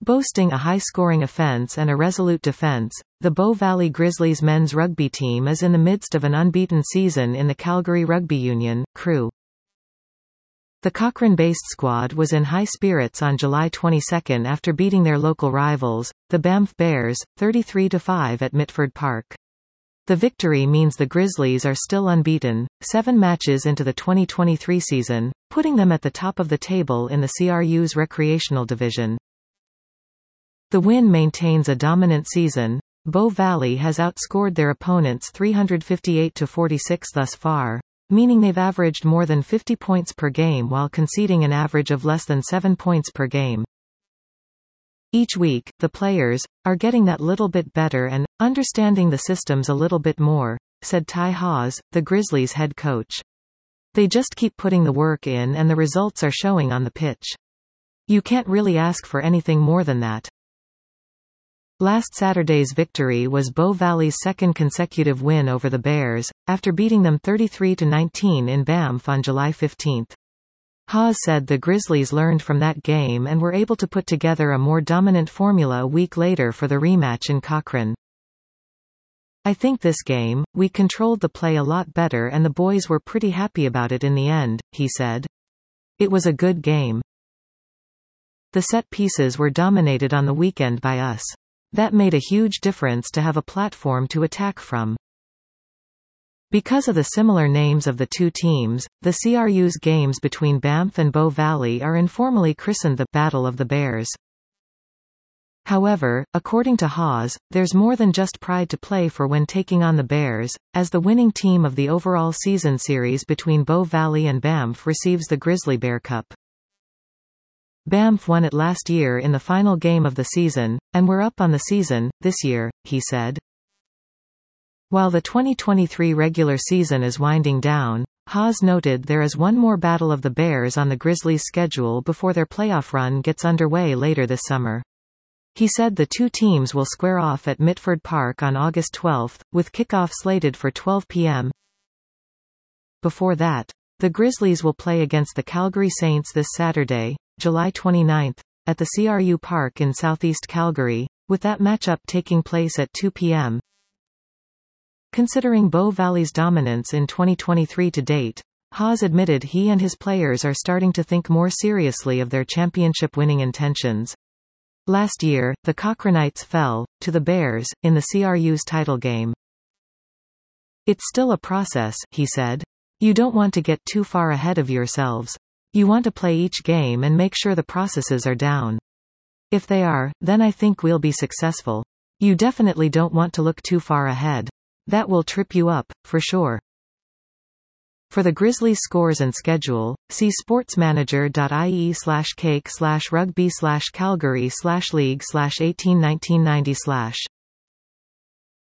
Boasting a high-scoring offense and a resolute defense, the Bow Valley Grizzlies men's rugby team is in the midst of an unbeaten season in the Calgary Rugby Union, CRU. The Cochrane-based squad was in high spirits on July 22 after beating their local rivals, the Banff Bears, 33-5 at Mitford Park. The victory means the Grizzlies are still unbeaten, 7 matches into the 2023 season, putting them at the top of the table in the CRU's recreational division. The win maintains a dominant season. Bow Valley has outscored their opponents 358-46 thus far, meaning they've averaged more than 50 points per game while conceding an average of less than 7 points per game. Each week, the players are getting that little bit better and understanding the systems a little bit more, said Ty Hawes, the Grizzlies head coach. They just keep putting the work in and the results are showing on the pitch. You can't really ask for anything more than that. Last Saturday's victory was Bow Valley's second consecutive win over the Bears, after beating them 33-19 in Banff on July 15. Hawes said the Grizzlies learned from that game and were able to put together a more dominant formula a week later for the rematch in Cochrane. I think this game, we controlled the play a lot better and the boys were pretty happy about it in the end, he said. It was a good game. The set pieces were dominated on the weekend by us. That made a huge difference to have a platform to attack from. Because of the similar names of the two teams, the CRU's games between Banff and Bow Valley are informally christened the Battle of the Bears. However, according to Hawes, there's more than just pride to play for when taking on the Bears, as the winning team of the overall season series between Bow Valley and Banff receives the Grizzly Bear Cup. Banff won it last year in the final game of the season, and we're up on the season this year, he said. While the 2023 regular season is winding down, Hawes noted there is one more Battle of the Bears on the Grizzlies' schedule before their playoff run gets underway later this summer. He said the two teams will square off at Mitford Park on August 12, with kickoff slated for 12 p.m. Before that, the Grizzlies will play against the Calgary Saints this Saturday, July 29, at the CRU Park in southeast Calgary, with that matchup taking place at 2 p.m. Considering Bow Valley's dominance in 2023 to date, Hawes admitted he and his players are starting to think more seriously of their championship-winning intentions. Last year, the Cochranites fell to the Bears in the CRU's title game. It's still a process, he said. You don't want to get too far ahead of yourselves. You want to play each game and make sure the processes are down. If they are, then I think we'll be successful. You definitely don't want to look too far ahead. That will trip you up, for sure. For the Grizzlies scores and schedule, see sportsmanager.ie/cake/rugby/calgary/league/18-1990/.